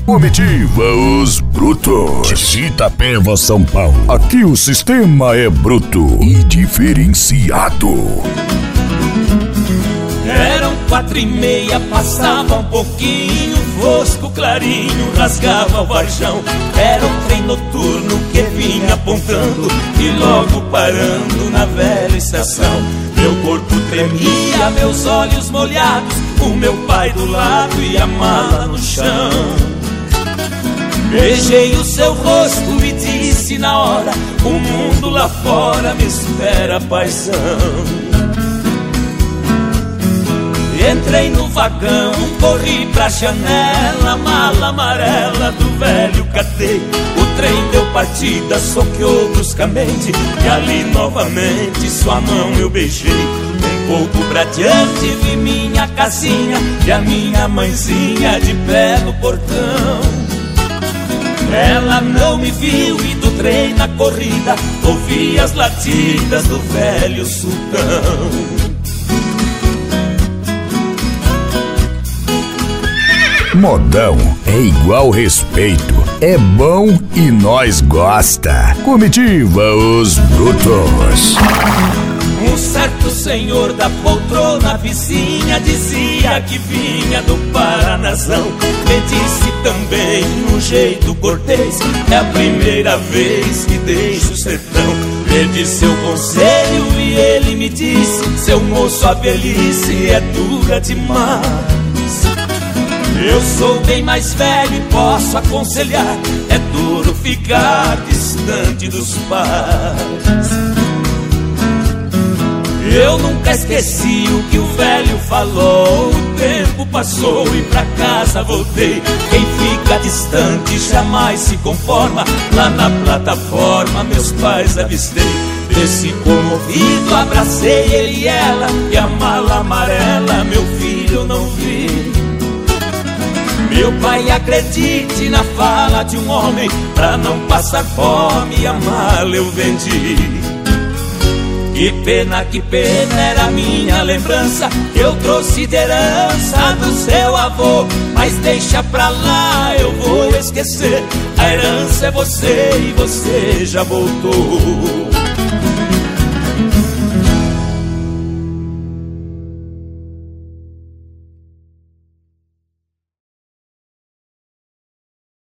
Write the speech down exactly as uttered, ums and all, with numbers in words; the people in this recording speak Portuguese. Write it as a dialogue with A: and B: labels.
A: Comitiva Os Brutos, de Itapeva, São Paulo. Aqui o sistema é bruto e diferenciado.
B: Eram quatro e meia, passava um pouquinho, fosco clarinho rasgava o varjão. Era um trem noturno que vinha apontando e logo parando na velha estação. Meu corpo tremia, meus olhos molhados, o meu pai do lado e a mala no chão. Beijei o seu rosto e disse na hora: o mundo lá fora me espera, paizão. Entrei no vagão, corri pra janela, mala amarela do velho catei. O trem deu partida, soqueou bruscamente e ali novamente sua mão eu beijei. Um pouco pra diante vi minha casinha e a minha mãezinha de pé no portão. Ela não me viu e do trem na corrida ouvi as latidas do velho sultão.
A: Modão é igual respeito, é bom e nós gosta. Comitiva Os Brutos.
B: Um certo senhor da poltrona vizinha dizia que vinha do Paranazão. Me disse também num jeito cortês: é a primeira vez que deixo o sertão. Pedi seu conselho e ele me disse: seu moço, a velhice é dura demais. Eu sou bem mais velho e posso aconselhar: é duro ficar distante dos pais. Eu nunca esqueci o que o velho falou. O tempo passou e pra casa voltei. Quem fica distante jamais se conforma. Lá na plataforma meus pais avistei. Desci comovido, abracei ele e ela, e a mala amarela meu filho não vi. Meu pai, acredite na fala de um homem, pra não passar fome a mala eu vendi. Que pena, que pena, era minha lembrança, eu trouxe de herança do seu avô. Mas deixa pra lá, eu vou esquecer, a herança é você e você já voltou.